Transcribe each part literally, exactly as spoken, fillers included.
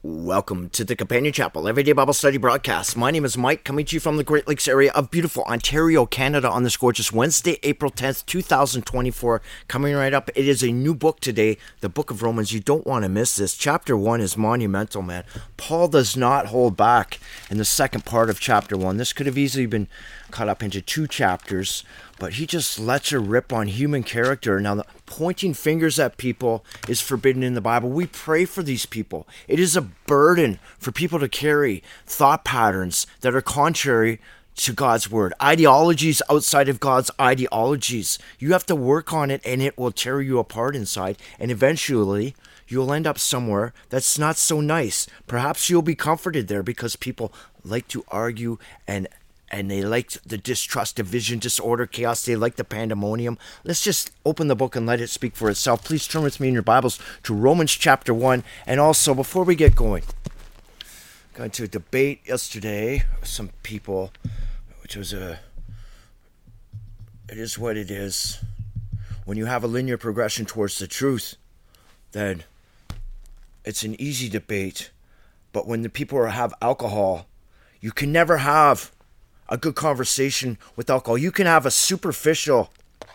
Welcome to the Companion Chapel Everyday Bible Study broadcast. My name is Mike, coming to you from the Great Lakes area of beautiful Ontario, Canada, on this gorgeous Wednesday, April tenth, two thousand twenty-four. Coming right up, it is a new book today, the book of Romans. You don't want to miss this. Chapter one is monumental, man. Paul does not hold back in the second part of chapter one. This could have easily been cut up into two chapters, but he just lets her rip on human character. Now, the pointing fingers at people is forbidden in the Bible. We pray for these people. It is a burden for people to carry thought patterns that are contrary to God's word, ideologies outside of God's ideologies. You have to work on it, and it will tear you apart inside, and eventually you'll end up somewhere that's not so nice. Perhaps you'll be comforted there because people like to argue and and they like the distrust, division, disorder, chaos. They like the pandemonium. Let's just open the book and let it speak for itself. Please turn with me in your Bibles to Romans chapter one. And also, before we get going, I got into a debate yesterday with some people, which was a, it is what it is. When you have a linear progression towards the truth, then it's an easy debate. But when the people have alcohol, you can never have a good conversation with alcohol. You can have a superficial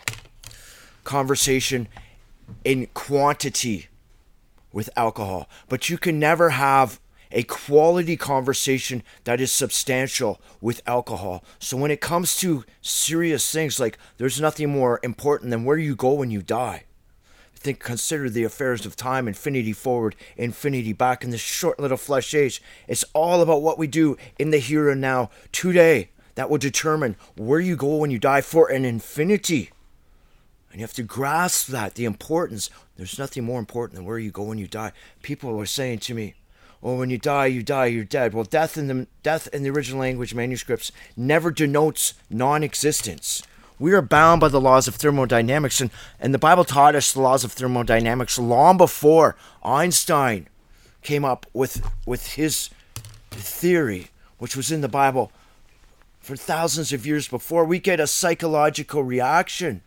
conversation in quantity with alcohol, but you can never have a quality conversation that is substantial with alcohol. So when it comes to serious things, like there's nothing more important than where you go when you die. Think, consider the affairs of time, infinity forward, infinity back in this short little flesh age. It's all about what we do in the here and now today. That will determine where you go when you die for an infinity. And you have to grasp that, the importance. There's nothing more important than where you go when you die. People were saying to me, oh, when you die, you die, you're dead. Well, death in the death in the original language manuscripts never denotes non-existence. We are bound by the laws of thermodynamics, and, and the Bible taught us the laws of thermodynamics long before Einstein came up with, with his theory, which was in the Bible for thousands of years before. We get a psychological reaction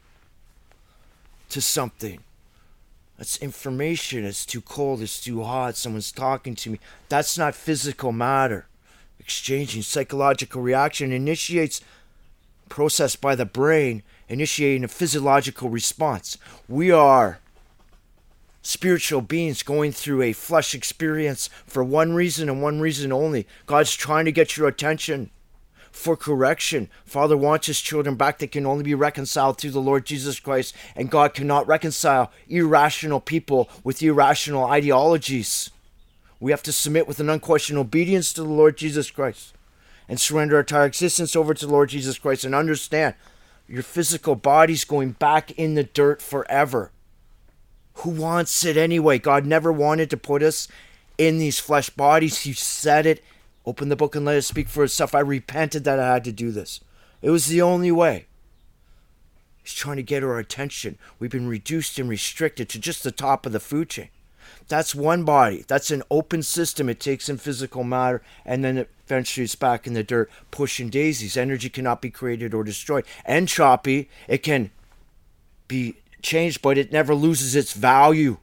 to something. That's information. It's too cold. It's too hot. Someone's talking to me. That's not physical matter. Exchanging psychological reaction initiates process by the brain, initiating a physiological response. We are spiritual beings going through a flesh experience for one reason and one reason only. God's trying to get your attention for correction. Father wants his children back. They can only be reconciled through the Lord Jesus Christ, and God cannot reconcile irrational people with irrational ideologies. We have to submit with an unquestioned obedience to the Lord Jesus Christ and surrender our entire existence over to the Lord Jesus Christ, and understand your physical body's going back in the dirt forever. Who wants it anyway? God never wanted to put us in these flesh bodies. He said it. Open the book and let it speak for itself. I repented that I had to do this. It was the only way. He's trying to get our attention. We've been reduced and restricted to just the top of the food chain. That's one body. That's an open system. It takes in physical matter, and then eventually it's back in the dirt, pushing daisies. Energy cannot be created or destroyed. Entropy, it can be changed, but it never loses its value.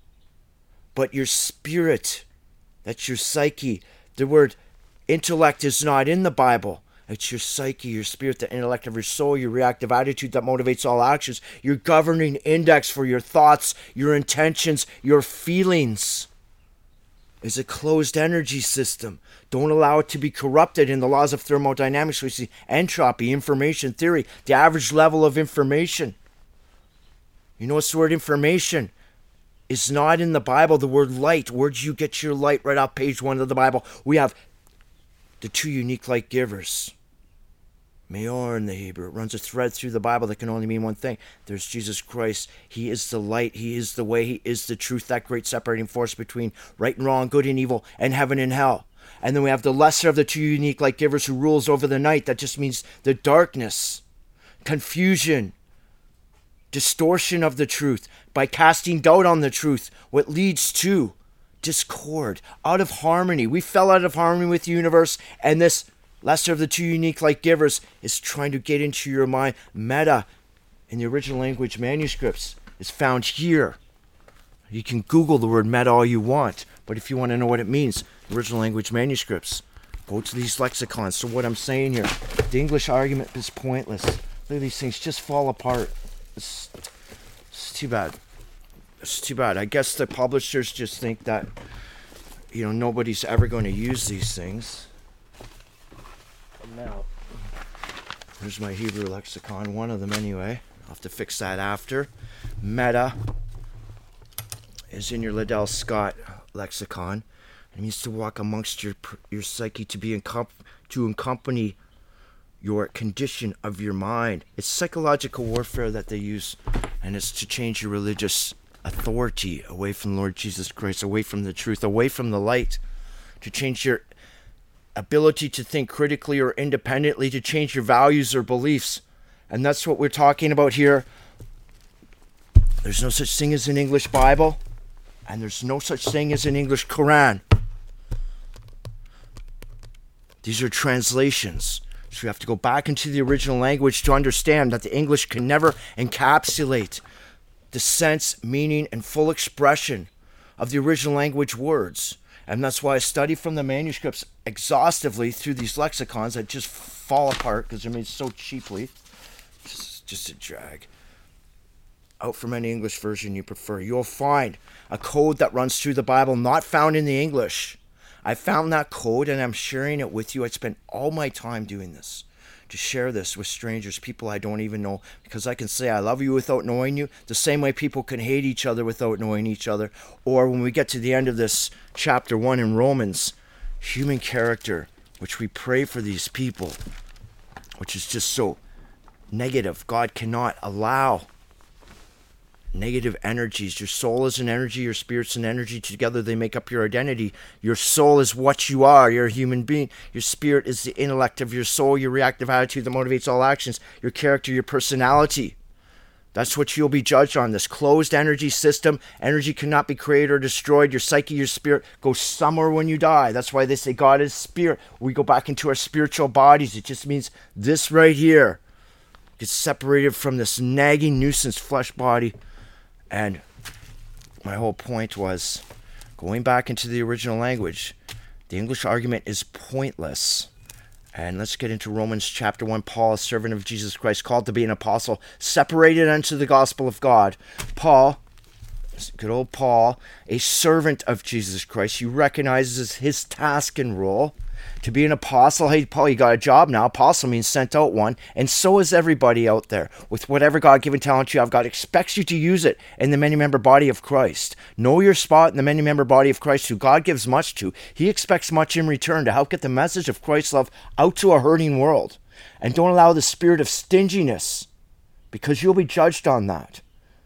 But your spirit, that's your psyche. The word intellect is not in the Bible. It's your psyche, your spirit, the intellect of your soul, your reactive attitude that motivates all actions, your governing index for your thoughts, your intentions, your feelings. Is a closed energy system. Don't allow it to be corrupted. In the laws of thermodynamics, we see entropy, information theory, the average level of information. You notice the word information is not in the Bible. The word light, where do you get your light? Right off page one of the Bible. We have the two unique light givers. Meor in the Hebrew. It runs a thread through the Bible that can only mean one thing. There's Jesus Christ. He is the light. He is the way. He is the truth. That great separating force between right and wrong, good and evil, and heaven and hell. And then we have the lesser of the two unique light givers who rules over the night. That just means the darkness, confusion, distortion of the truth by casting doubt on the truth, what leads to discord, out of harmony. We fell out of harmony with the universe, and this lesser of the two unique light givers is trying to get into your mind. Meta in the original language manuscripts is found here. You can Google the word meta all you want, but if you want to know what it means, original language manuscripts, go to these lexicons. So what I'm saying here, the English argument is pointless. Look at these things just fall apart. It's, it's too bad. It's too bad. I guess the publishers just think that, you know, nobody's ever going to use these things. Now, here's my Hebrew lexicon, one of them anyway. I'll have to fix that after. Meta is in your Liddell Scott lexicon. It means to walk amongst your your psyche, to be in comp- to accompany your condition of your mind. It's psychological warfare that they use, and it's to change your religious authority away from Lord Jesus Christ, away from the truth, away from the light, to change your ability to think critically or independently, to change your values or beliefs. And that's what we're talking about here. There's no such thing as an English Bible, and there's no such thing as an English Quran. These are translations. So you have to go back into the original language to understand that the English can never encapsulate the sense, meaning, and full expression of the original language words. And that's why I study from the manuscripts exhaustively through these lexicons that just fall apart because they're made so cheaply. Just, just a drag. Out from any English version you prefer. You'll find a code that runs through the Bible not found in the English. I found that code and I'm sharing it with you. I spent all my time doing this, to share this with strangers, people I don't even know, because I can say I love you without knowing you, the same way people can hate each other without knowing each other. Or when we get to the end of this chapter one in Romans, human character, which we pray for these people, which is just so negative. God cannot allow negative energies. Your soul is an energy, your spirit's an energy. Together they make up your identity. Your soul is what you are. You're a human being. Your spirit is the intellect of your soul, your reactive attitude that motivates all actions. Your character, your personality. That's what you'll be judged on. This closed energy system. Energy cannot be created or destroyed. Your psyche, your spirit go somewhere when you die. That's why they say God is spirit. We go back into our spiritual bodies. It just means this right here gets separated from this nagging nuisance flesh body. And my whole point was going back into the original language. The English argument is pointless. And let's get into Romans chapter one. Paul, a servant of Jesus Christ, called to be an apostle, separated unto the gospel of God. Paul, good old Paul, a servant of Jesus Christ. He recognizes his task and role to be an apostle. Hey, Paul, you got a job now. Apostle means sent out one. And so is everybody out there. With whatever God-given talent you have, God expects you to use it in the many-member body of Christ. Know your spot in the many-member body of Christ, who God gives much to. He expects much in return to help get the message of Christ's love out to a hurting world. And don't allow the spirit of stinginess, because you'll be judged on that,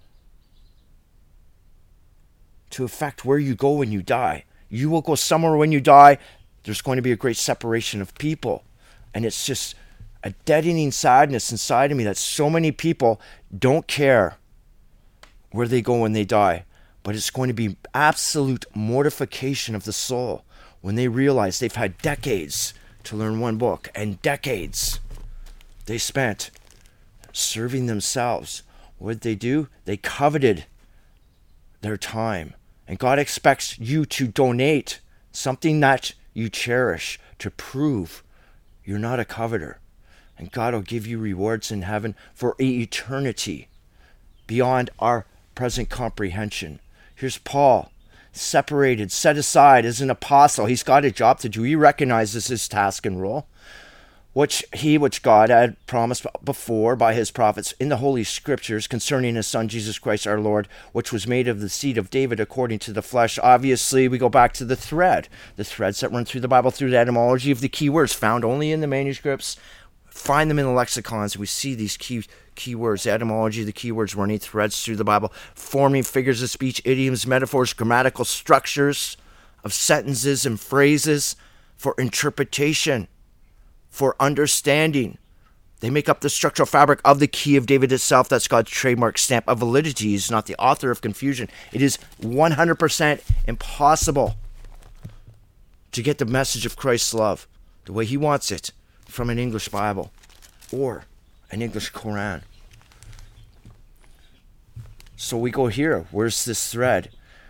to affect where you go when you die. You will go somewhere when you die. There's going to be a great separation of people. And it's just a deadening sadness inside of me that so many people don't care where they go when they die. But it's going to be absolute mortification of the soul when they realize they've had decades to learn one book, and decades they spent serving themselves. What did they do? They coveted their time. And God expects you to donate something that you cherish to prove you're not a coveter. And God will give you rewards in heaven for eternity beyond our present comprehension. Here's Paul, separated, set aside as an apostle. He's got a job to do. He recognizes his task and role, which he, which God had promised before by his prophets in the Holy Scriptures concerning his Son, Jesus Christ our Lord, which was made of the seed of David according to the flesh. Obviously, we go back to the thread, the threads that run through the Bible through the etymology of the key words found only in the manuscripts. Find them in the lexicons. We see these key key words, the etymology of the key words running threads through the Bible, forming figures of speech, idioms, metaphors, grammatical structures of sentences and phrases for interpretation, for understanding. They make up the structural fabric of the key of David itself. That's God's trademark stamp of validity. He's not the author of confusion. It is one hundred percent impossible to get the message of Christ's love the way he wants it from an English Bible or an English Quran. So we go here. Where's this thread?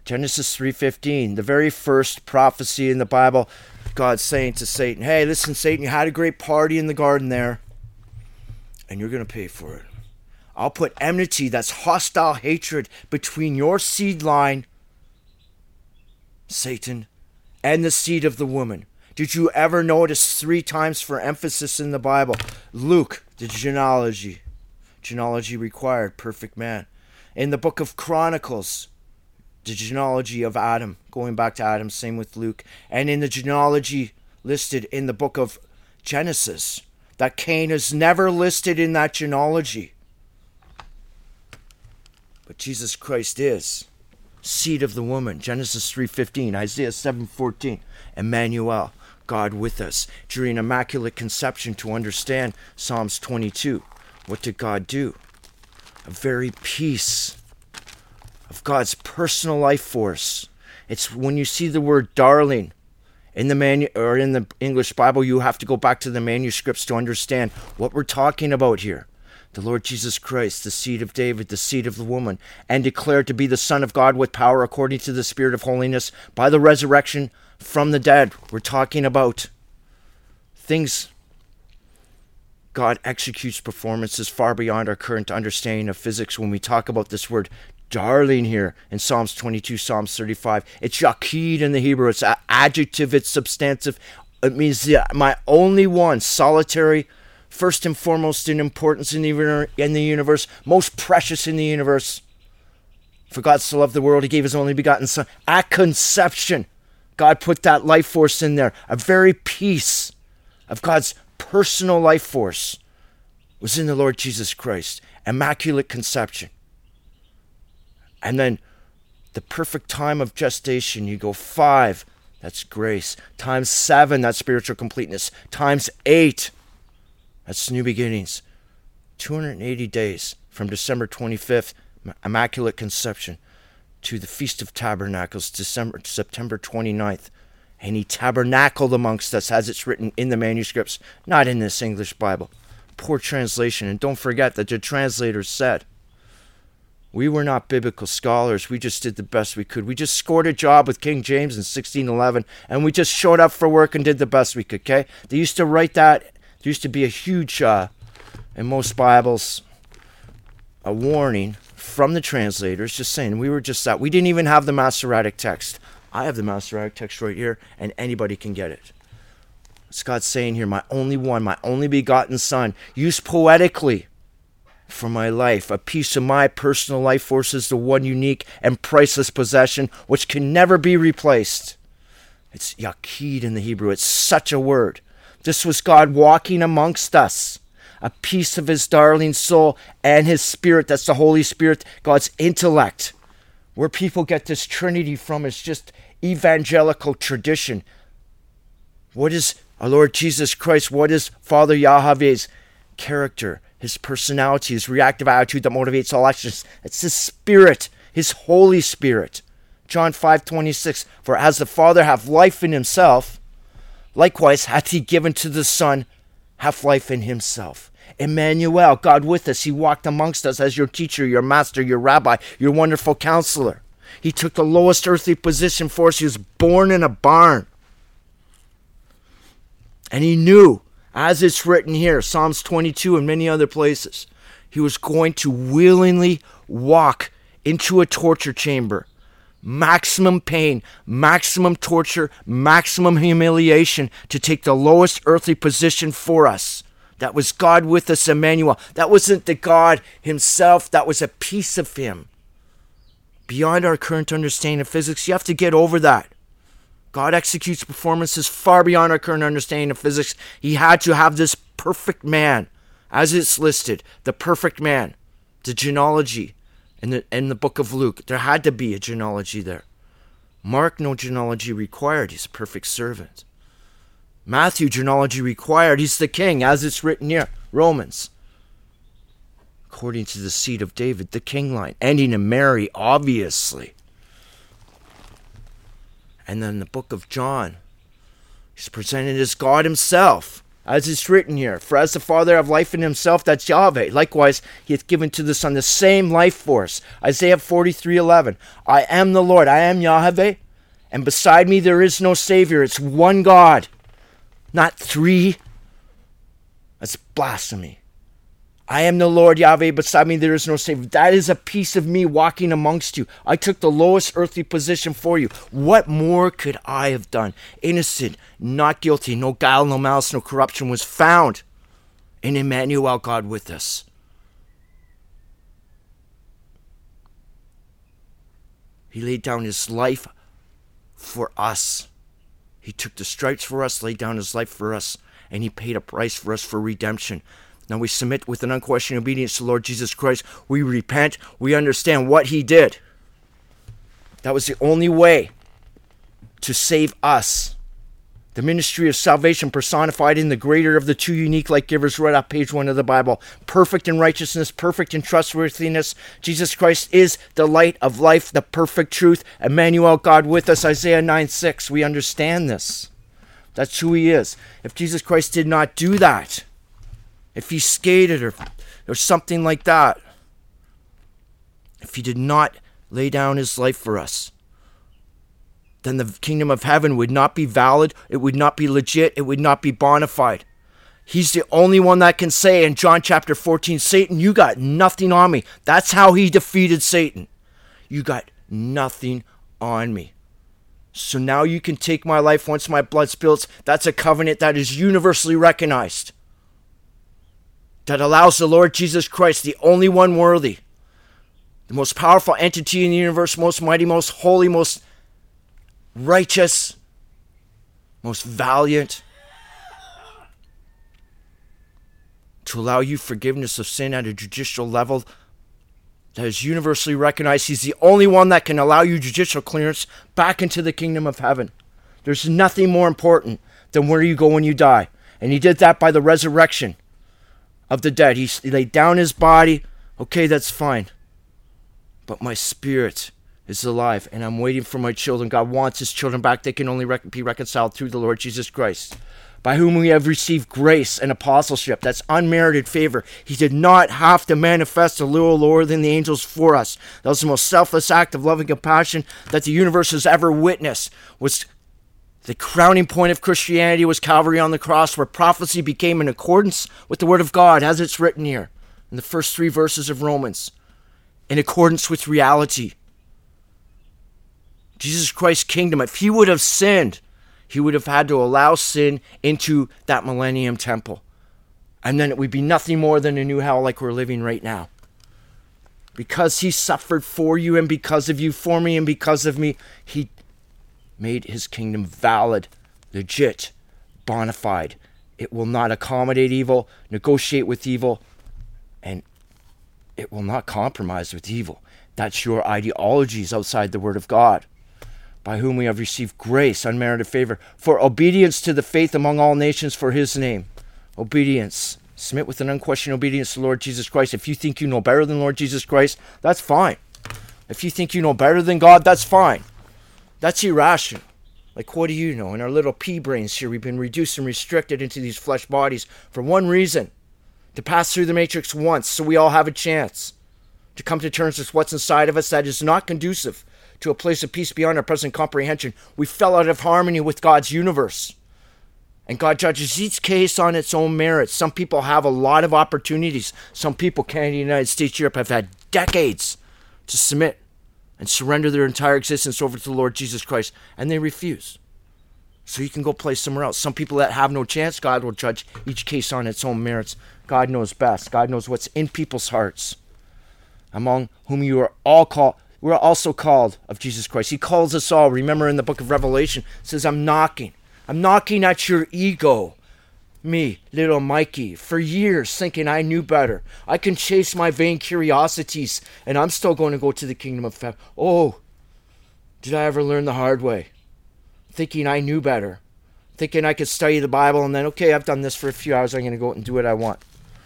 Genesis three fifteen, the very first prophecy in the Bible, God's saying to Satan, hey, listen, Satan, you had a great party in the garden there, and you're going to pay for it. I'll put enmity, that's hostile hatred, between your seed line, Satan, and the seed of the woman. Did you ever notice three times for emphasis in the Bible? Luke, the genealogy. Genealogy required, perfect man. In the book of Chronicles, the genealogy of Adam, going back to Adam, same with Luke. And in the genealogy listed in the book of Genesis, that Cain is never listed in that genealogy. But Jesus Christ is seed of the woman, Genesis three fifteen, Isaiah seven fourteen, Emmanuel, God with us. During Immaculate Conception, to understand Psalms twenty-two, what did God do? A very piece of God's personal life force. It's when you see the word darling in the manu- or in the English Bible, you have to go back to the manuscripts to understand what we're talking about here. The Lord Jesus Christ, the seed of David, the seed of the woman, and declared to be the Son of God with power according to the Spirit of holiness by the resurrection from the dead. We're talking about things. God executes performances far beyond our current understanding of physics when we talk about this word darling here in Psalms twenty-two, Psalms thirty-five. It's yakid in the Hebrew. It's an adjective. It's substantive. It means the, my only one, solitary, first and foremost in importance in the, in the universe, most precious in the universe. For God so loved the world, he gave his only begotten Son. At conception, God put that life force in there. A very piece of God's personal life force was in the Lord Jesus Christ. Immaculate Conception. And then the perfect time of gestation, you go five, that's grace. Times seven, that's spiritual completeness. Times eight, that's new beginnings. two hundred eighty days from December twenty-fifth, Immaculate Conception, to the Feast of Tabernacles, December, September twenty-ninth. And he tabernacled amongst us, as it's written in the manuscripts, not in this English Bible. Poor translation. And don't forget that the translators said, we were not biblical scholars. We just did the best we could. We just scored a job with King James in sixteen eleven, and we just showed up for work and did the best we could, okay? They used to write that. There used to be a huge, uh, in most Bibles, a warning from the translators just saying we were just that. We didn't even have the Masoretic text. I have the Masoretic text right here, and anybody can get it. It's God saying here, my only one, my only begotten Son, used poetically for my life. A piece of my personal life force is the one unique and priceless possession which can never be replaced. It's yakid in the Hebrew. It's such a word. This was God walking amongst us. A piece of his darling soul and his spirit. That's the Holy Spirit, God's intellect. Where people get this Trinity from is just evangelical tradition. What is our Lord Jesus Christ? What is Father Yahweh's character? His personality, his reactive attitude that motivates all actions. It's his spirit, his Holy Spirit. John five twenty-six, for as the Father hath life in himself, likewise hath he given to the Son hath life in himself. Emmanuel, God with us. He walked amongst us as your teacher, your master, your rabbi, your wonderful counselor. He took the lowest earthly position for us. He was born in a barn. And he knew, as it's written here, Psalms twenty-two and many other places, he was going to willingly walk into a torture chamber. Maximum pain, maximum torture, maximum humiliation to take the lowest earthly position for us. That was God with us, Emmanuel. That wasn't the God himself. That was a piece of him. Beyond our current understanding of physics, you have to get over that. God executes performances far beyond our current understanding of physics. He had to have this perfect man, as it's listed, the perfect man, the genealogy in the, in the book of Luke. There had to be a genealogy there. Mark, no genealogy required. He's a perfect servant. Matthew, genealogy required. He's the king, as it's written here, Romans. According to the seed of David, the king line, ending in Mary, obviously. And then the book of John, he's presented as God himself, As it's written here, for as the Father have life in himself, that's Yahweh. Likewise, he hath given to the Son the same life force. Isaiah forty-three eleven. I am the Lord, I am Yahweh, and beside me there is no Savior. It's one God, not three. That's blasphemy. I am the Lord Yahweh, beside me there is no Savior. That is a piece of me walking amongst you. I took the lowest earthly position for you. What more could I have done? Innocent, not guilty, no guile, no malice, no corruption was found in Emmanuel, God with us. He laid down his life for us. He took the stripes for us, laid down his life for us, and he paid a price for us for redemption. Now we submit with an unquestioning obedience to the Lord Jesus Christ. We repent. We understand what he did. That was the only way to save us. The ministry of salvation personified in the greater of the two unique light givers right off page one of the Bible. Perfect in righteousness, perfect in trustworthiness. Jesus Christ is the light of life, the perfect truth. Emmanuel, God with us. Isaiah nine six. We understand this. That's who he is. If Jesus Christ did not do that, if he skated or, or something like that, if he did not lay down his life for us, then the kingdom of heaven would not be valid, it would not be legit, it would not be bona fide. He's the only one that can say in John chapter fourteen, Satan, you got nothing on me. That's how he defeated Satan. You got nothing on me. So now you can take my life once my blood spills. That's a covenant that is universally recognized, that allows the Lord Jesus Christ, the only one worthy, the most powerful entity in the universe, most mighty, most holy, most righteous, most valiant, to allow you forgiveness of sin at a judicial level that is universally recognized. He's the only one that can allow you judicial clearance back into the kingdom of heaven. There's nothing more important than where you go when you die. And he did that by the resurrection of the dead. He laid down his body. Okay, that's fine. But my spirit is alive, and I'm waiting for my children. God wants his children back. They can only rec- be reconciled through the Lord Jesus Christ, by whom we have received grace and apostleship. That's unmerited favor. He did not have to manifest a little lower than the angels for us. That was the most selfless act of love and compassion that the universe has ever witnessed. Was the crowning point of Christianity was Calvary on the cross, where prophecy became in accordance with the word of God, as it's written here in the first three verses of Romans, in accordance with reality. Jesus Christ's kingdom, if he would have sinned, he would have had to allow sin into that millennium temple. And then it would be nothing more than a new hell like we're living right now. Because he suffered for you and because of you, for me and because of me, he made his kingdom valid, legit, bona fide. It will not accommodate evil, negotiate with evil, and it will not compromise with evil. That's your ideologies outside the word of God, by whom we have received grace, unmerited favor, for obedience to the faith among all nations for his name. Obedience. Submit with an unquestioned obedience to the Lord Jesus Christ. If you think you know better than Lord Jesus Christ, that's fine. If you think you know better than God, that's fine. That's irrational. Like, what do you know? In our little pea brains here, we've been reduced and restricted into these flesh bodies for one reason: to pass through the matrix once so we all have a chance to come to terms with what's inside of us that is not conducive to a place of peace beyond our present comprehension. We fell out of harmony with God's universe. And God judges each case on its own merits. Some people have a lot of opportunities. Some people, Canada, United States, Europe, have had decades to submit and surrender their entire existence over to the Lord Jesus Christ, and they refuse. So you can go play somewhere else. Some people that have no chance, God will judge each case on its own merits. God knows best. God knows what's in people's hearts, among whom you are all called. We're also called of Jesus Christ. He calls us all. Remember in the book of Revelation, it says, I'm knocking. I'm knocking at your ego. Me, little Mikey, for years thinking I knew better. I can chase my vain curiosities, and I'm still going to go to the kingdom of heaven. Oh, did I ever learn the hard way? Thinking I knew better. Thinking I could study the Bible, and then, okay, I've done this for a few hours, I'm going to go out and do what I want.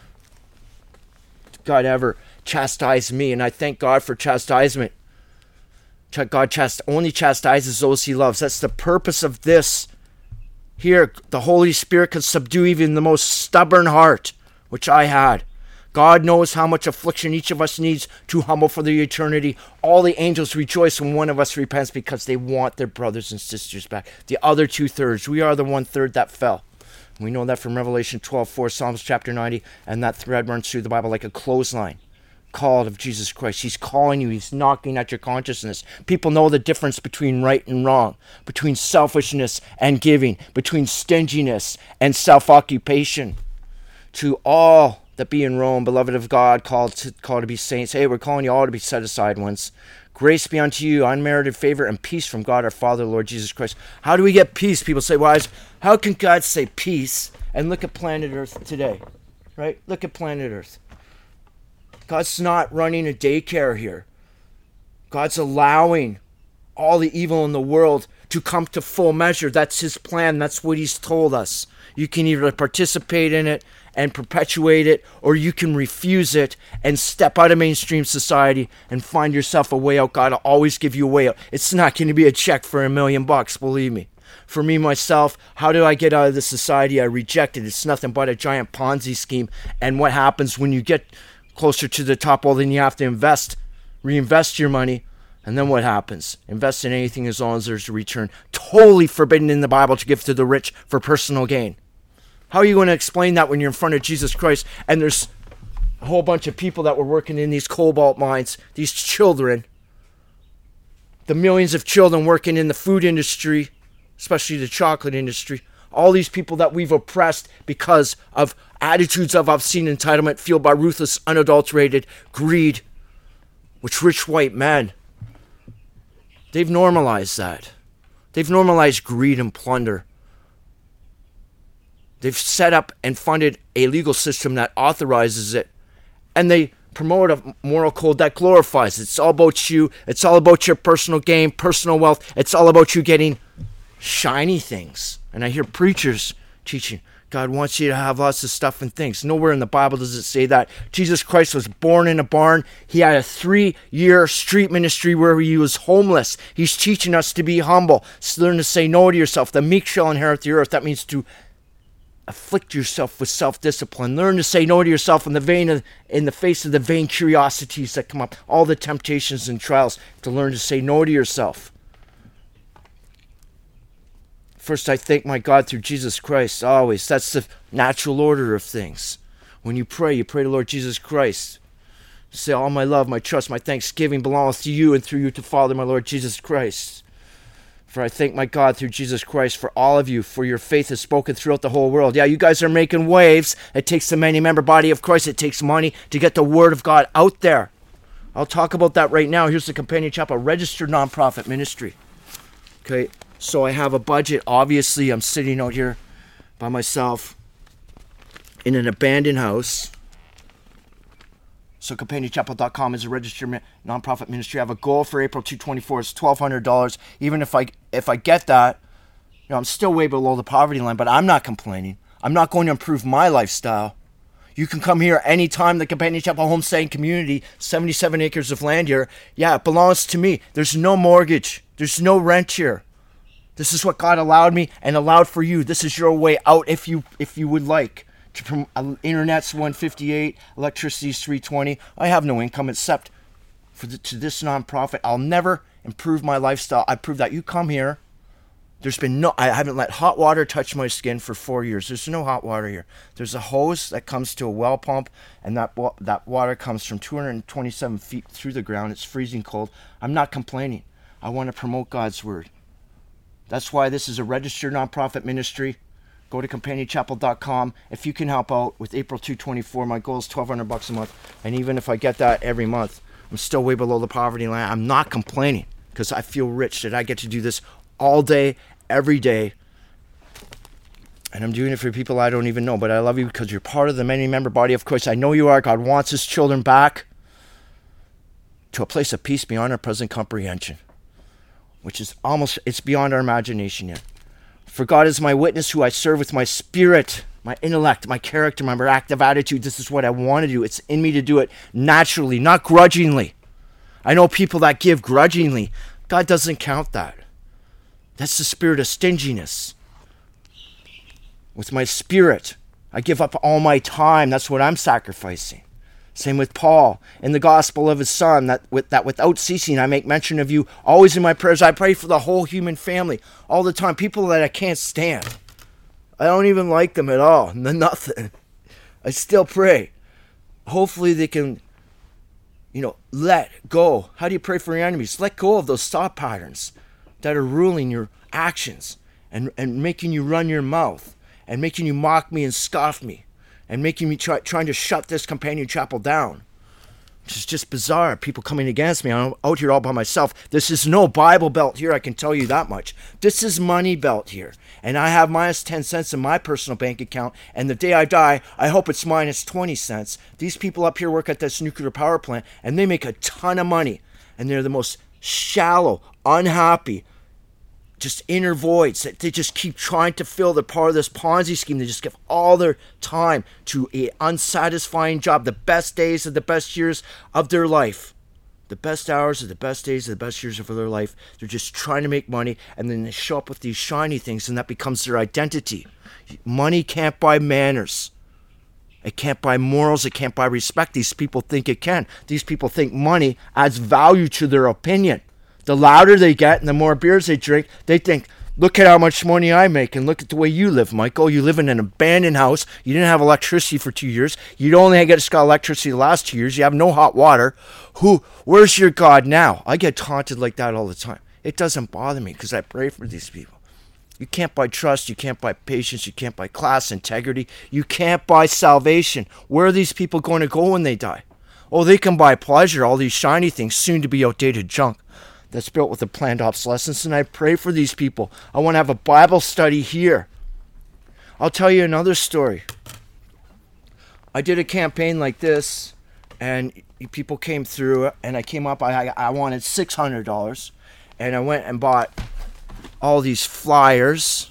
Did God ever chastise me? And I thank God for chastisement. God chast- only chastises those he loves. That's the purpose of this. Here, the Holy Spirit can subdue even the most stubborn heart, which I had. God knows how much affliction each of us needs to humble for the eternity. All the angels rejoice when one of us repents because they want their brothers and sisters back. The other two-thirds, we are the one-third that fell. We know that from Revelation twelve four, Psalms chapter ninety, and that thread runs through the Bible like a clothesline. Called of Jesus Christ. He's calling you. He's knocking at your consciousness. People know the difference between right and wrong, between selfishness and giving, between stinginess and self-occupation. To all that be in Rome, beloved of God, called to, called to be saints. Hey, we're calling you all to be set aside ones. Grace be unto you, unmerited favor, and peace from God our Father, Lord Jesus Christ. How do we get peace? People say, well, how can God say peace? And look at planet Earth today, right? Look at planet Earth. God's not running a daycare here. God's allowing all the evil in the world to come to full measure. That's his plan. That's what he's told us. You can either participate in it and perpetuate it, or you can refuse it and step out of mainstream society and find yourself a way out. God will always give you a way out. It's not going to be a check for a million bucks, believe me. For me, myself, how do I get out of the society I rejected? It's nothing but a giant Ponzi scheme. And what happens when you get closer to the top? Well, then you have to invest, reinvest your money. And then what happens? Invest in anything as long as there's a return. Totally forbidden in the Bible to give to the rich for personal gain. How are you going to explain that when you're in front of Jesus Christ and there's a whole bunch of people that were working in these cobalt mines, these children, the millions of children working in the food industry, especially the chocolate industry, all these people that we've oppressed because of attitudes of obscene entitlement fueled by ruthless, unadulterated greed, which rich white men, they've normalized that. They've normalized greed and plunder. They've set up and funded a legal system that authorizes it. And they promote a moral code that glorifies it. It's all about you. It's all about your personal gain, personal wealth. It's all about you getting shiny things. And I hear preachers teaching, God wants you to have lots of stuff and things. Nowhere in the Bible does it say that. Jesus Christ was born in a barn. He had a three-year street ministry where he was homeless. He's teaching us to be humble. So learn to say no to yourself. The meek shall inherit the earth. That means to afflict yourself with self-discipline. Learn to say no to yourself in the vein of, in the face of the vain curiosities that come up. All the temptations and trials. To learn to say no to yourself. First, I thank my God through Jesus Christ, always. That's the natural order of things. When you pray, you pray to Lord Jesus Christ. You say, all my love, my trust, my thanksgiving belongs to you and through you to Father, my Lord Jesus Christ. For I thank my God through Jesus Christ for all of you, for your faith is spoken throughout the whole world. Yeah, you guys are making waves. It takes the many-member body of Christ. It takes money to get the word of God out there. I'll talk about that right now. Here's the Companion Chapel, registered nonprofit ministry. Okay. So I have a budget. Obviously, I'm sitting out here by myself in an abandoned house. So companion chapel dot com is a registered nonprofit ministry. I have a goal for April two twenty-four. It's twelve hundred dollars. Even if I if I get that, you know, I'm still way below the poverty line, but I'm not complaining. I'm not going to improve my lifestyle. You can come here anytime. The Companion Chapel Homestaying Community, seventy-seven acres of land here. Yeah, it belongs to me. There's no mortgage. There's no rent here. This is what God allowed me and allowed for you. This is your way out if you if you would like. To prom- uh, Internet's one fifty-eight, electricity's three twenty. I have no income except for the, to this nonprofit. I'll never improve my lifestyle. I prove that. You come here. There's been no, I haven't let hot water touch my skin for four years. There's no hot water here. There's a hose that comes to a well pump, and that wa- that water comes from two hundred twenty-seven feet through the ground. It's freezing cold. I'm not complaining. I want to promote God's word. That's why this is a registered nonprofit ministry. Go to companion chapel dot com. If you can help out with April two twenty-four, my goal is twelve hundred bucks a month. And even if I get that every month, I'm still way below the poverty line. I'm not complaining because I feel rich that I get to do this all day, every day. And I'm doing it for people I don't even know. But I love you because you're part of the many-member body of Christ. I know you are. God wants his children back to a place of peace beyond our present comprehension, which is almost, it's beyond our imagination yet. For God is my witness, who I serve with my spirit, my intellect, my character, my active attitude. This is what I want to do. It's in me to do it naturally, not grudgingly. I know people that give grudgingly. God doesn't count that. That's the spirit of stinginess. with my spirit. I give up all my time. That's what I'm sacrificing. Same with Paul in the gospel of his son, that with that without ceasing I make mention of you always in my prayers. I pray for the whole human family all the time. People that I can't stand. I don't even like them at all. Nothing. I still pray. Hopefully they can, you know, let go. How do you pray for your enemies? Let go of those thought patterns that are ruling your actions and, and making you run your mouth and making you mock me and scoff me and making me try, trying to shut this companion chapel down. Which is just bizarre. People coming against me. I'm out here all by myself. This is no Bible Belt here, I can tell you that much. This is Money Belt here. And I have minus ten cents in my personal bank account. And the day I die, I hope it's minus twenty cents. These people up here work at this nuclear power plant, and they make a ton of money. And they're the most shallow, unhappy, just inner voids that they just keep trying to fill. They're part of this Ponzi scheme. They just give all their time to an unsatisfying job. The best days of the best years of their life. The best hours of the best days of the best years of their life. They're just trying to make money, and then they show up with these shiny things, and that becomes their identity. Money can't buy manners. It can't buy morals. It can't buy respect. These people think it can. These people think money adds value to their opinion. The louder they get and the more beers they drink, they think, look at how much money I make and look at the way you live, Michael. You live in an abandoned house. You didn't have electricity for two years. You only get got electricity the last two years. You have no hot water. Who? Where's your God now? I get taunted like that all the time. It doesn't bother me because I pray for these people. You can't buy trust. You can't buy patience. You can't buy class, integrity. You can't buy salvation. Where are these people going to go when they die? Oh, they can buy pleasure, all these shiny things, soon to be outdated junk. That's built with a planned obsolescence, and I pray for these people. I want to have a Bible study here. I'll tell you another story. I did a campaign like this, and people came through, and I came up, I, I wanted six hundred dollars, and I went and bought all these flyers,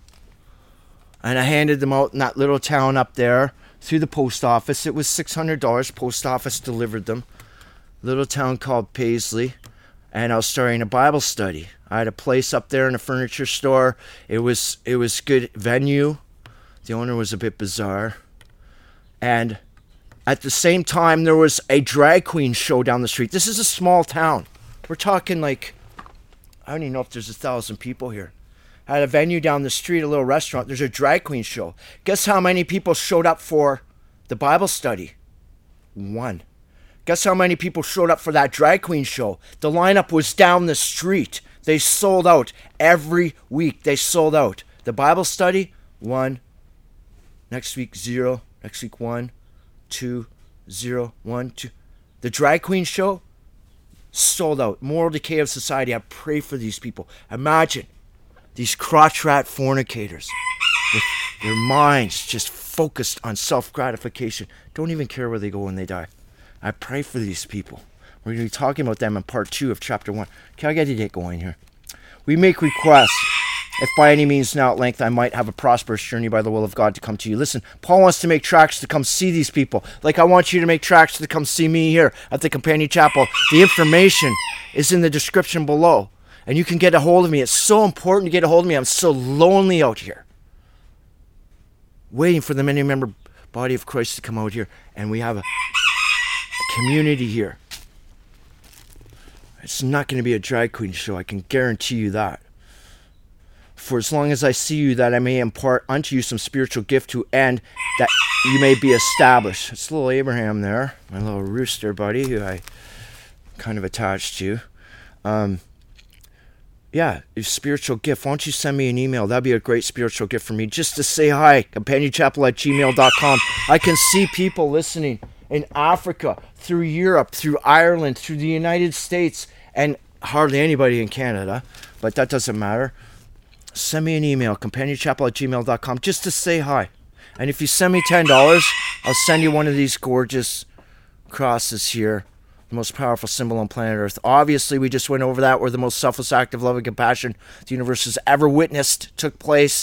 and I handed them out in that little town up there through the post office. It was six hundred dollars. Post office delivered them. Little town called Paisley. And I was starting a Bible study. I had a place up there in a furniture store. It was it was good venue. The owner was a bit bizarre. And at the same time, there was a drag queen show down the street. This is a small town. We're talking like, I don't even know if there's a thousand people here. I had a venue down the street, a little restaurant. There's a drag queen show. Guess how many people showed up for the Bible study? One. Guess how many people showed up for that drag queen show? The lineup was down the street. They sold out every week. They sold out. The Bible study, one. Next week, zero. Next week, one, two, zero, one, two. The drag queen show, sold out. Moral decay of society. I pray for these people. Imagine these crotch rat fornicators with their minds just focused on self-gratification. Don't even care where they go when they die. I pray for these people. We're going to be talking about them in part two of chapter one. Can I get you to get going here? We make requests. If by any means now at length I might have a prosperous journey by the will of God to come to you. Listen, Paul wants to make tracks to come see these people. Like I want you to make tracks to come see me here at the Companion Chapel. The information is in the description below. And you can get a hold of me. It's so important to get a hold of me. I'm so lonely out here. Waiting for the many member body of Christ to come out here. And we have a community here. It's not going to be a drag queen show. I can guarantee you that. For as long as I see you, that I may impart unto you some spiritual gift to end, that you may be established. It's little Abraham there, my little rooster buddy, who I kind of attached to. Um, yeah, a spiritual gift. Why don't you send me an email? That'd be a great spiritual gift for me. Just to say hi, companion chapel at gmail dot com. I can see people listening in Africa, through Europe, through Ireland, through the United States, and hardly anybody in Canada, but that doesn't matter. Send me an email, companion chapel at gmail dot com, just to say hi. And if you send me ten dollars, I'll send you one of these gorgeous crosses here, the most powerful symbol on planet Earth. Obviously, we just went over that, where the most selfless act of love and compassion the universe has ever witnessed took place.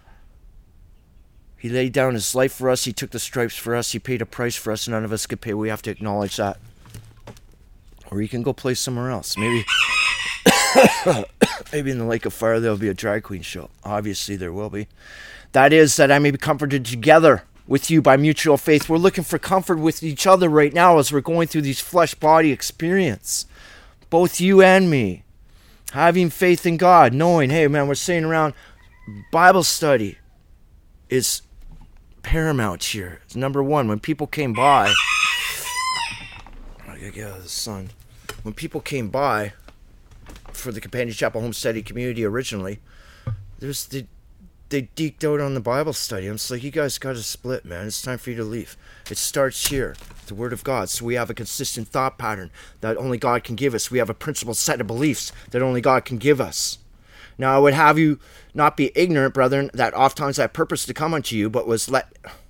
He laid down his life for us. He took the stripes for us. He paid a price for us. None of us could pay. We have to acknowledge that. Or you can go play somewhere else. Maybe Maybe in the lake of fire there'll be a drag queen show. Obviously there will be. That is, that I may be comforted together with you by mutual faith. We're looking for comfort with each other right now as we're going through these flesh body experience. Both you and me. Having faith in God, knowing, hey man, we're sitting around, Bible study is paramount here. It's number one. When people came by, I gotta get out of the sun. When people came by for the Companion Chapel Home Study community originally, there's the they deked out on the Bible study. I'm just like, you guys got to split, man. It's time for you to leave. It starts here, the Word of God. So we have a consistent thought pattern that only God can give us. We have a principled set of beliefs that only God can give us. Now I would have you not be ignorant, brethren, that oftentimes I purposed to come unto you, but was let...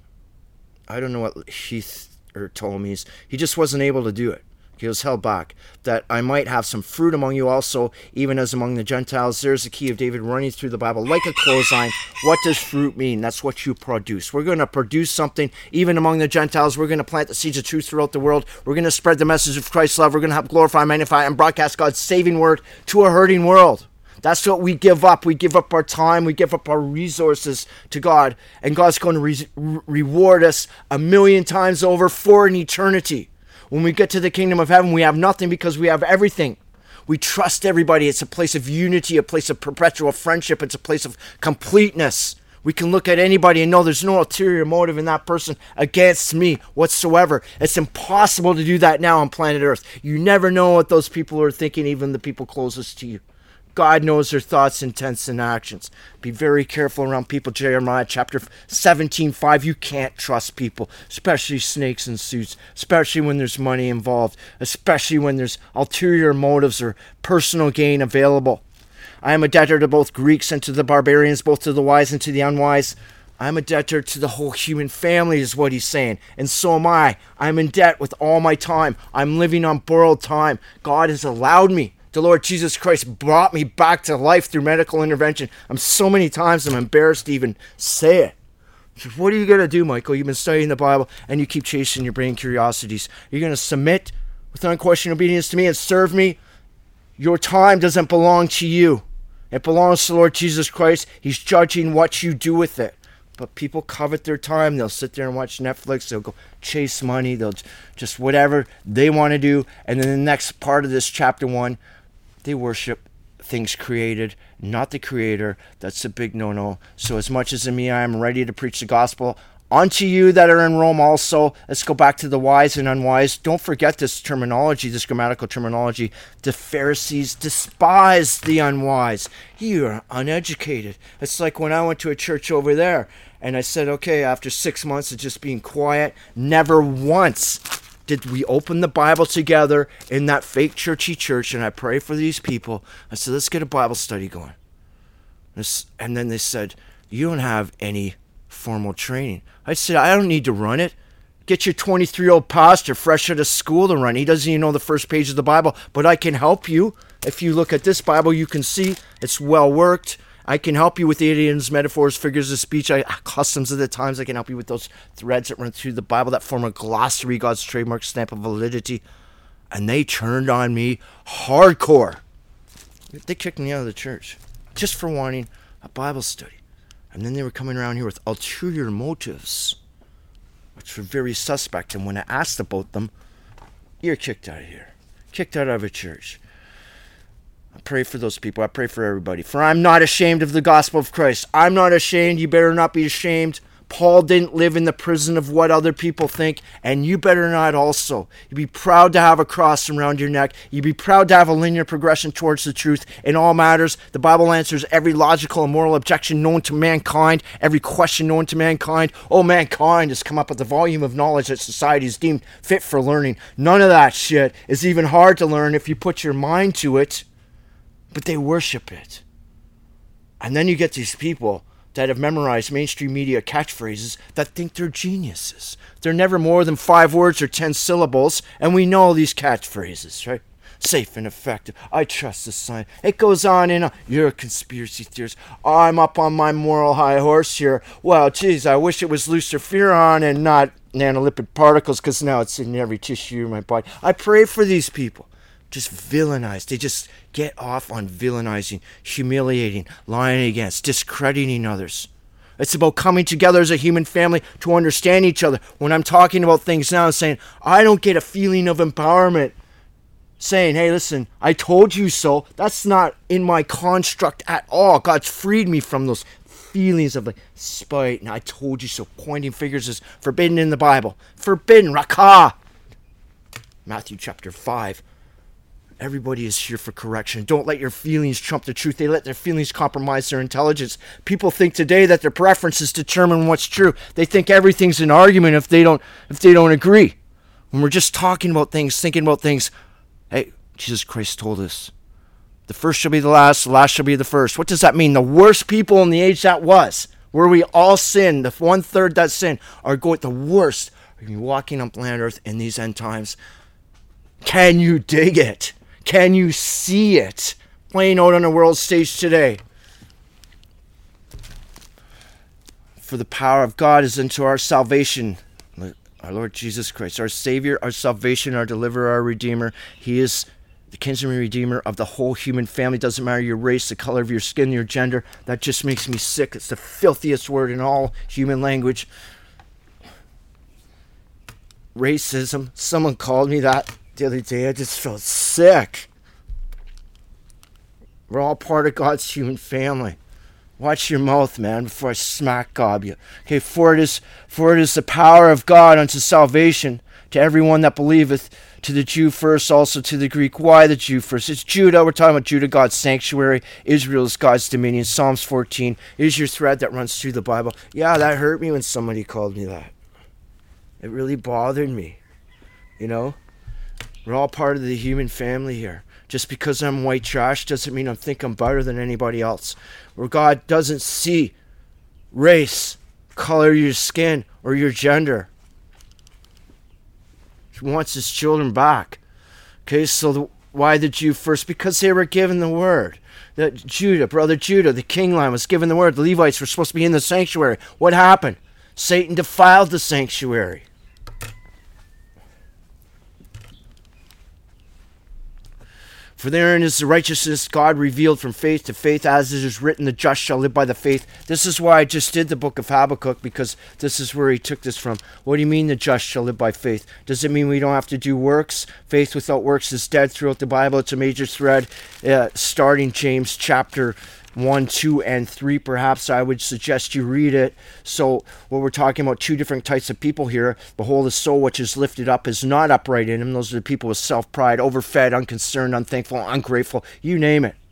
I don't know what Heath or Ptolemy's. He just wasn't able to do it. He was held back. That I might have some fruit among you also, even as among the Gentiles. There's the key of David running through the Bible like a clothesline. What does fruit mean? That's what you produce. We're going to produce something even among the Gentiles. We're going to plant the seeds of truth throughout the world. We're going to spread the message of Christ's love. We're going to help glorify, magnify, and broadcast God's saving word to a hurting world. That's what we give up. We give up our time. We give up our resources to God. And God's going to re- reward us a million times over for an eternity. When we get to the kingdom of heaven, we have nothing because we have everything. We trust everybody. It's a place of unity, a place of perpetual friendship. It's a place of completeness. We can look at anybody and know there's no ulterior motive in that person against me whatsoever. It's impossible to do that now on planet Earth. You never know what those people are thinking, even the people closest to you. God knows their thoughts, intents, and actions. Be very careful around people. Jeremiah chapter seventeen, five. You can't trust people, especially snakes in suits, especially when there's money involved, especially when there's ulterior motives or personal gain available. I am a debtor to both Greeks and to the barbarians, both to the wise and to the unwise. I'm a debtor to the whole human family is what he's saying. And so am I. I'm in debt with all my time. I'm living on borrowed time. God has allowed me. The Lord Jesus Christ brought me back to life through medical intervention. I'm so many times I'm embarrassed to even say it. So what are you going to do, Michael? You've been studying the Bible and you keep chasing your brain curiosities. You're going to submit with unquestioned obedience to me and serve me? Your time doesn't belong to you. It belongs to the Lord Jesus Christ. He's judging what you do with it. But people covet their time. They'll sit there and watch Netflix. They'll go chase money. They'll just whatever they want to do. And then the next part of this chapter one, they worship things created, not the Creator. That's a big no-no. So as much as in me, I am ready to preach the gospel unto you that are in Rome also. Let's go back to the wise and unwise. Don't forget this terminology, this grammatical terminology. The Pharisees despised the unwise. You are uneducated. It's like when I went to a church over there and I said, okay, after six months of just being quiet, never once did we open the Bible together in that fake churchy church, and I pray for these people. I said, let's get a Bible study going. And then they said, you don't have any formal training. I said, I don't need to run it. Get your twenty-three-year-old pastor fresh out of school to run. He doesn't even know the first page of the Bible, but I can help you. If you look at this Bible, you can see it's well worked. I can help you with idioms, metaphors, figures of speech, I, customs of the times. I can help you with those threads that run through the Bible that form a glossary, God's trademark stamp of validity. And they turned on me hardcore. They kicked me out of the church just for wanting a Bible study. And then they were coming around here with ulterior motives, which were very suspect. And when I asked about them, you're kicked out of here. Kicked out of a church. I pray for those people. I pray for everybody. For I'm not ashamed of the gospel of Christ. I'm not ashamed. You better not be ashamed. Paul didn't live in the prison of what other people think, and you better not also. You'd be proud to have a cross around your neck. You'd be proud to have a linear progression towards the truth in all matters. The Bible answers every logical and moral objection known to mankind, every question known to mankind. Oh, mankind has come up with the volume of knowledge that society is deemed fit for learning. None of that shit is even hard to learn if you put your mind to it. But they worship it. And then you get these people that have memorized mainstream media catchphrases that think they're geniuses. They're never more than five words or ten syllables, and we know these catchphrases, right? Safe and effective. I trust the sign. It goes on and on. You're a conspiracy theorist. I'm up on my moral high horse here. Well, geez, I wish it was luciferon and not nanolipid particles, because now it's in every tissue in my body. I pray for these people. just villainize. They just get off on villainizing, humiliating, lying against, discrediting others. It's about coming together as a human family to understand each other. When I'm talking about things now and saying, I don't get a feeling of empowerment, saying, hey, listen, I told you so. That's not in my construct at all. God's freed me from those feelings of like spite, and I told you so. Pointing fingers is forbidden in the Bible. Forbidden, rakah. Matthew chapter five. Everybody is here for correction. Don't let your feelings trump the truth. They let their feelings compromise their intelligence. People think today that their preferences determine what's true. They think everything's an argument if they don't if they don't agree. When we're just talking about things, thinking about things, hey, Jesus Christ told us, the first shall be the last, the last shall be the first. What does that mean? The worst people in the age that was, where we all sin, the one third that sin, are going the worst, are going to be walking on planet Earth in these end times. Can you dig it? Can you see it playing out on the world stage today? For the power of God is unto our salvation. Our Lord Jesus Christ, our Savior, our salvation, our deliverer, our Redeemer. He is the kinsman redeemer of the whole human family. Doesn't matter your race, the color of your skin, your gender. That just makes me sick. It's the filthiest word in all human language. Racism. Someone called me that the other day. I just felt sick. We're all part of God's human family. Watch your mouth, man, before I smack gob you. Okay, for it is for it is the power of God unto salvation to everyone that believeth, to the Jew first, also to the Greek. Why the Jew first? It's Judah. We're talking about Judah, God's sanctuary. Israel is God's dominion. Psalms fourteen is your thread that runs through the Bible. Yeah, that hurt me when somebody called me that. It really bothered me. You know? We're all part of the human family here. Just because I'm white trash doesn't mean I think I'm better than anybody else. Where God doesn't see race, color of your skin, or your gender. He wants his children back. Okay, so the, why the Jew first? Because they were given the word. That Judah, brother Judah, the king line was given the word. The Levites were supposed to be in the sanctuary. What happened? Satan defiled the sanctuary. For therein is the righteousness God revealed from faith to faith, as it is written, the just shall live by the faith. This is why I just did the book of Habakkuk, because this is where he took this from. What do you mean the just shall live by faith? Does it mean we don't have to do works? Faith without works is dead throughout the Bible. It's a major thread, uh, starting James chapter one, two, and three. Perhaps I would suggest you read it. So what we're talking about, two different types of people here. Behold, the soul which is lifted up is not upright in him. Those are the people with self-pride, overfed, unconcerned, unthankful, ungrateful, you name it.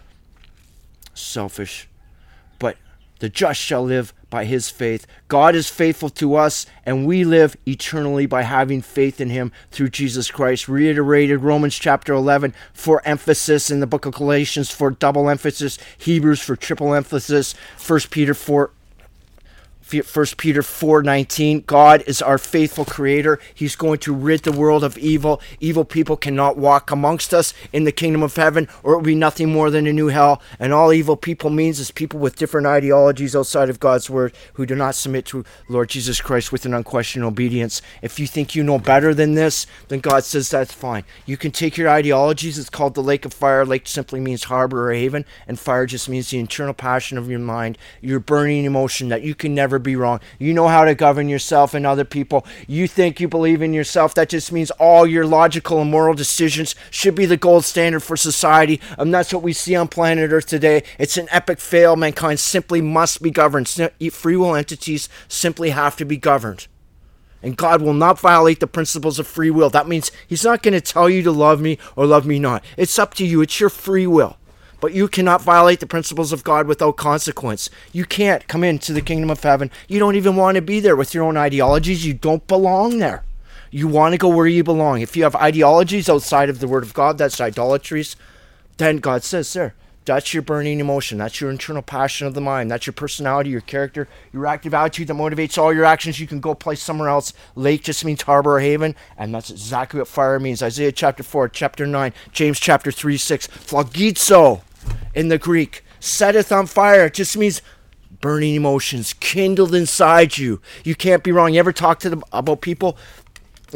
Selfish. But the just shall live by his faith. God is faithful to us, and we live eternally by having faith in him through Jesus Christ. Reiterated Romans chapter eleven for emphasis, in the book of Galatians for double emphasis, Hebrews for triple emphasis, First Peter four. First Peter four nineteen, God is our faithful creator. He's going to rid the world of evil. Evil people cannot walk amongst us in the kingdom of heaven, or it will be nothing more than a new hell. And all evil people means is people with different ideologies outside of God's word, who do not submit to Lord Jesus Christ with an unquestioned obedience. If you think you know better than this, then God says that's fine. You can take your ideologies. It's called the lake of fire. Lake simply means harbor or haven, and fire just means the internal passion of your mind, your burning emotion that you can never be wrong. You know how to govern yourself and other people. You think you believe in yourself. That just means all your logical and moral decisions should be the gold standard for society. And that's what we see on planet Earth today. It's an epic fail. Mankind simply must be governed. Free will entities simply have to be governed. And God will not violate the principles of free will. That means he's not going to tell you to love me or love me not. It's up to you. It's your free will. But you cannot violate the principles of God without consequence. You can't come into the kingdom of heaven. You don't even want to be there with your own ideologies. You don't belong there. You want to go where you belong. If you have ideologies outside of the word of God, that's idolatries. Then God says there, that's your burning emotion. That's your internal passion of the mind. That's your personality, your character, your active attitude that motivates all your actions. You can go place somewhere else. Lake just means harbor or haven, and that's exactly what fire means. Isaiah chapter four, chapter nine, James chapter three, six. Phlogizo in the Greek. Setteth on fire. It just means burning emotions kindled inside you. You can't be wrong. You ever talk to them about people?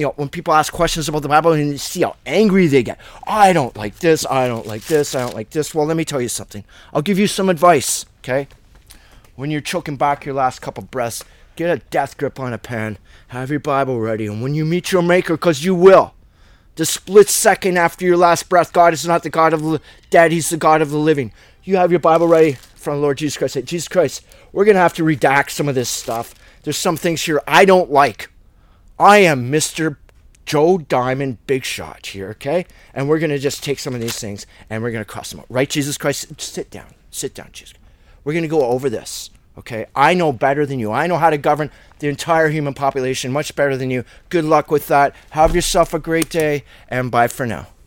you know, when people ask questions about the Bible and you see how angry they get. I don't like this, I don't like this, I don't like this. Well, let me tell you something. I'll give you some advice, okay? When you're choking back your last couple breaths, get a death grip on a pen, have your Bible ready, and when you meet your Maker, because you will, the split second after your last breath, God is not the God of the dead, He's the God of the living. You have your Bible ready from the Lord Jesus Christ. Say, Jesus Christ, we're going to have to redact some of this stuff. There's some things here I don't like. I am Mister Joe Diamond Big Shot here, okay? And we're going to just take some of these things and we're going to cross them out. Right, Jesus Christ? Sit down. Sit down, Jesus. We're going to go over this, okay? I know better than you. I know how to govern the entire human population much better than you. Good luck with that. Have yourself a great day, and bye for now.